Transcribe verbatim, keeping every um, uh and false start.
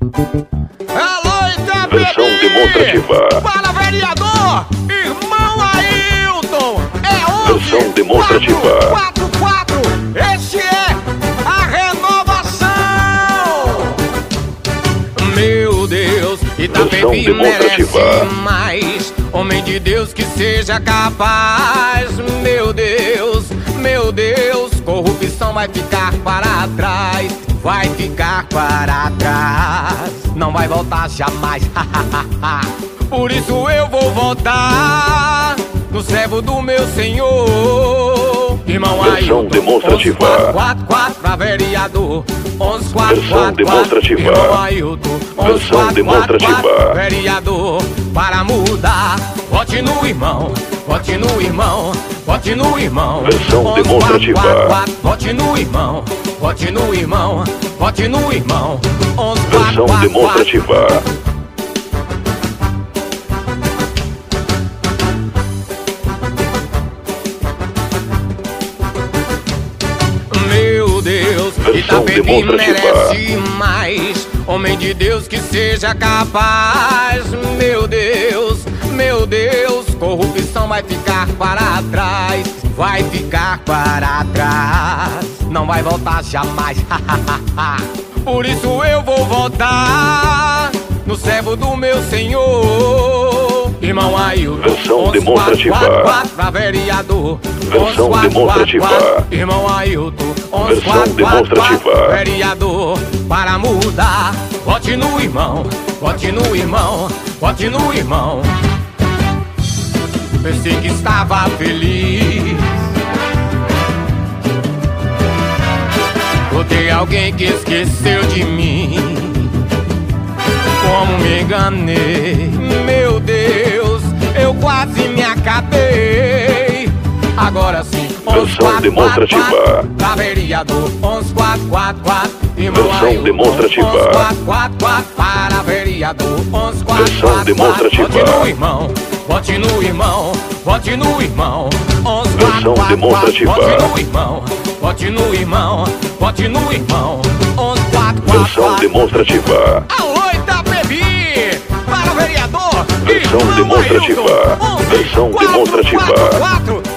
Alô, Itapebi! Versão demonstrativa. Para vereador, irmão Ailton! É onze Versão demonstrativa. quatro quatro, esse é a renovação! Meu Deus, Itapebi Versão merece demonstrativa. mais. Homem de Deus que seja capaz. Meu Deus, meu Deus, corrupção vai ficar para trás. Vai ficar para trás, não vai voltar jamais. Por isso eu vou votar no servo do meu Senhor, irmão Ailton. Versão demonstrativa. onze quatro quatro pra vereador. onze quatro Versão quatro, demonstrativa. irmão Ailton. Versão demonstrativa. Vereador, para mudar, vote no irmão, vote no irmão, vote no irmão. Versão demonstrativa. Vote no irmão, vote no irmão, vote no irmão. Versão demonstrativa. Meu Deus, Versão Itapebi demonstrativa. merece mais. Homem de Deus que seja capaz. Meu Deus, meu Deus, corrupção vai ficar para trás. Vai ficar para trás, não vai voltar jamais. Por isso eu vou votar no servo do meu Senhor, irmão Ailton. Versão demonstrativa. quatro quatro pra vereador. Versão onze quatro demonstrativa. quatro, irmão Ailton. Versão demonstrativa. Vereador, para mudar, vote no irmão, vote no irmão, vote no irmão. Pensei que estava feliz, votei alguém que esqueceu de mim. Como me enganei, meu Deus, eu quase me acabei. Agora sim, Versão demonstrativa. pra vereador, onze quatro quatro quatro, irmão Versão Ailton. demonstrativa. onze quatro quatro quatro, para vereador, onze quatro Versão quatro, demonstrativa. vote no irmão, vote no irmão, vote no irmão. onze Versão quatro quatro, demonstrativa. vote no irmão, vote no irmão, vote no irmão. onze quatro quatro, Versão demonstrativa. alô, Itapebi, para vereador, Versão irmão demonstrativa. Ailton. onze Versão quatro demonstrativa. quatro quatro,